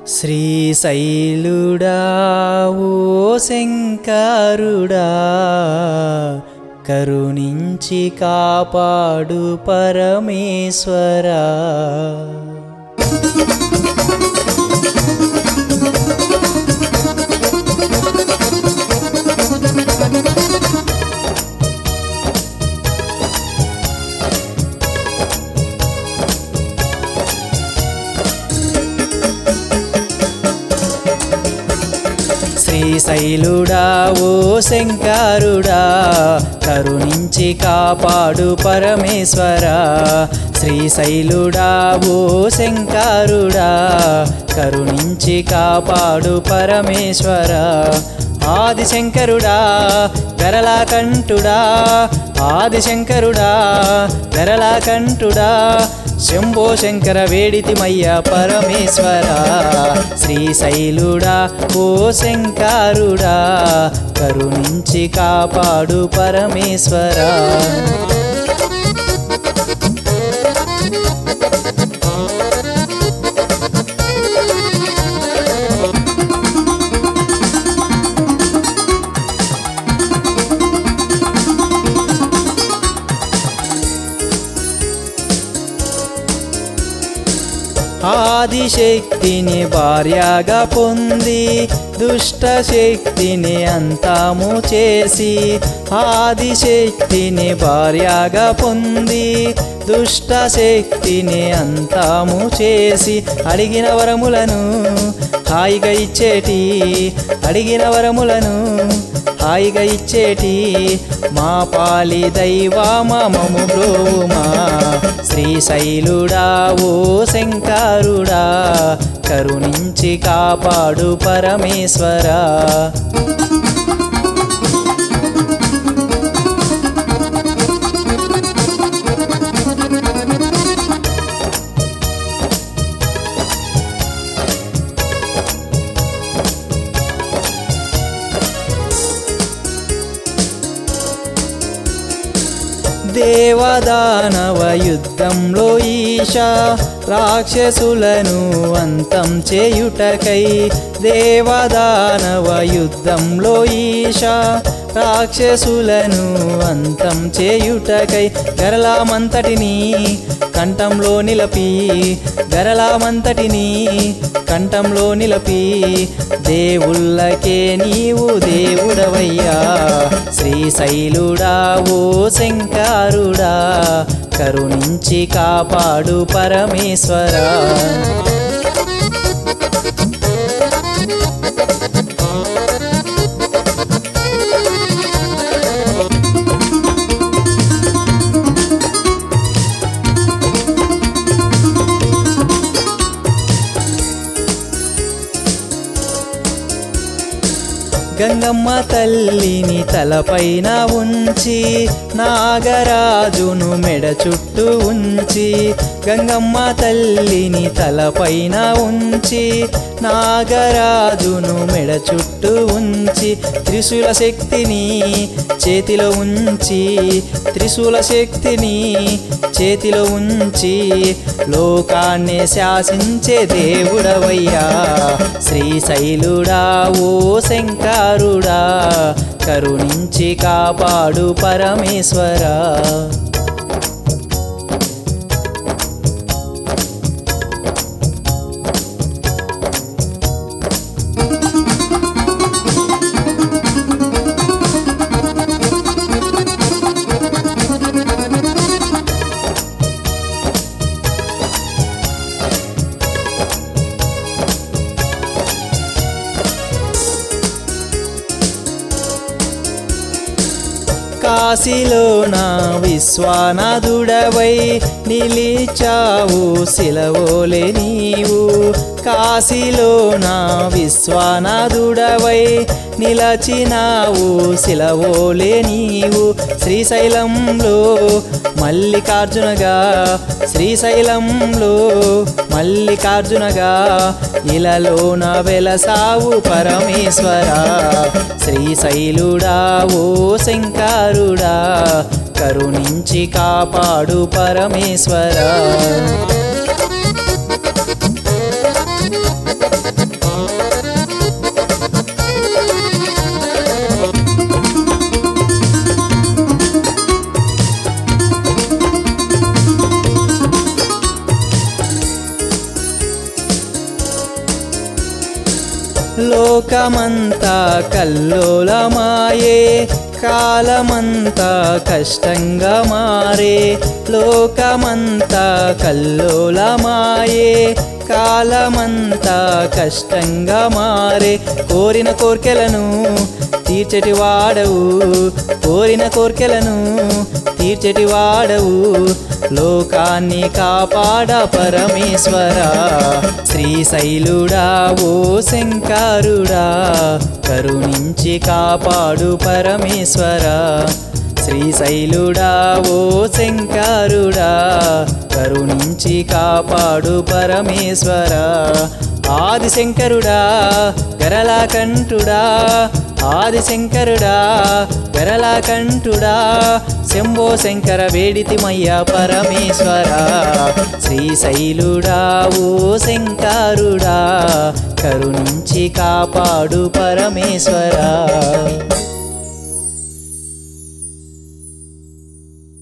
శ్రీశైలుడా ఓ శంకరుడా కరుణించి కాపాడు పరమేశ్వరా. శ్రీశైలుడా ఓ శంకరుడా కరుణించి కాపాడు పరమేశ్వరా. శ్రీశైలుడా ఓ శంకరుడా కరుణించి కాపాడు పరమేశ్వరా. ఆదిశంకరుడా గరళకంఠుడా, ఆదిశంకరుడా గరళకంఠుడా, శంభో శంకర వేడితిమయ్య పరమేశ్వరా. శ్రీశైలుడా ఓ శంకరుడా కరుణించి కాపాడు పరమేశ్వరా. ఆదిశక్తిని భార్యగా పొంది దుష్ట శక్తిని అంతము చేసి, ఆదిశక్తిని భార్యగా పొంది దుష్ట శక్తిని అంతము చేసి, అడిగిన వరములను హాయిగా ఇచ్చేటి, అడిగిన వరములను హాయిగా ఇచ్చేటి మా పాలి దైవమము బ్రోమా. శ్రీశైలుడా ఓ శంకరుడా కరుణించి కాపాడు పరమేశ్వరా. దేవదానవ యుద్ధంలో ఈశా రాక్షసులను అంతం చేయుటకై, దేవదానవ యుద్ధంలో ఈశా రాక్షసులను అంతం చేయుటకై గరళమంతటిని కంఠంలో నిలపి, గరళమంతటిని కంఠంలో నిలపి దేవుళ్ళకే నీవు దేవుడవయ్యా. శ్రీశైలుడా ఓ శంకరుడా కరుణించి కాపాడు పరమేశ్వరా. గంగమ్మ తల్లిని తలపైన ఉంచి నాగరాజును మెడ చుట్టూ ఉంచి, గంగమ్మ తల్లిని తలపైన ఉంచి నాగరాజును మెడ చుట్టూ ఉంచి, త్రిశూల శక్తిని చేతిలో ఉంచి, త్రిశూల శక్తిని చేతిలో ఉంచి లోకాన్ని శాసించే దేవుడవయ్యా. శ్రీశైలుడా ఓ శంకరుడా కరుణించి కాపాడు పరమేశ్వరా. కాశీలోన విశ్వనాథుడవై నిలిచావు శిలవోలే నీవు, కాశీలోన విశ్వనాథుడవై నిలచినావు శిలవోలే నీవు. శ్రీశైలంలో మల్లికార్జునగా, శ్రీశైలంలో మల్లికార్జునగా ఇలలోన వెలసావు పరమేశ్వరా. శ్రీశైలుడా ఓ శంకరుడా కరుణించి కాపాడు పరమేశ్వరా. లోకమంతా కల్లోలమాయే కాలమంతా కష్టంగా మారే లోకమంతా కల్లోలమాయే కాలమంతా కష్టంగా మారే కోరిన కోర్కెలను తీర్చెటి వాడవు కోరిన కోర్కెలను తీర్చెటి వాడవు లోకాన్ని కాపాడ పరమేశ్వరా శ్రీశైలుడా ఓ శంకరుడా కరుణించి కాపాడు పరమేశ్వరా శ్రీశైలుడా ఓ శంకరుడా కరుణించి కాపాడు పరమేశ్వరా ఆదిశంకరుడా గరళకంఠుడా ఆదిశంకరుడా గరళకంఠుడా శంభో శంకర వేడితిమయ్య పరమేశ్వరా శ్రీశైలుడా ఓ శంకరుడా కరుణించి కాపాడు పరమేశ్వరా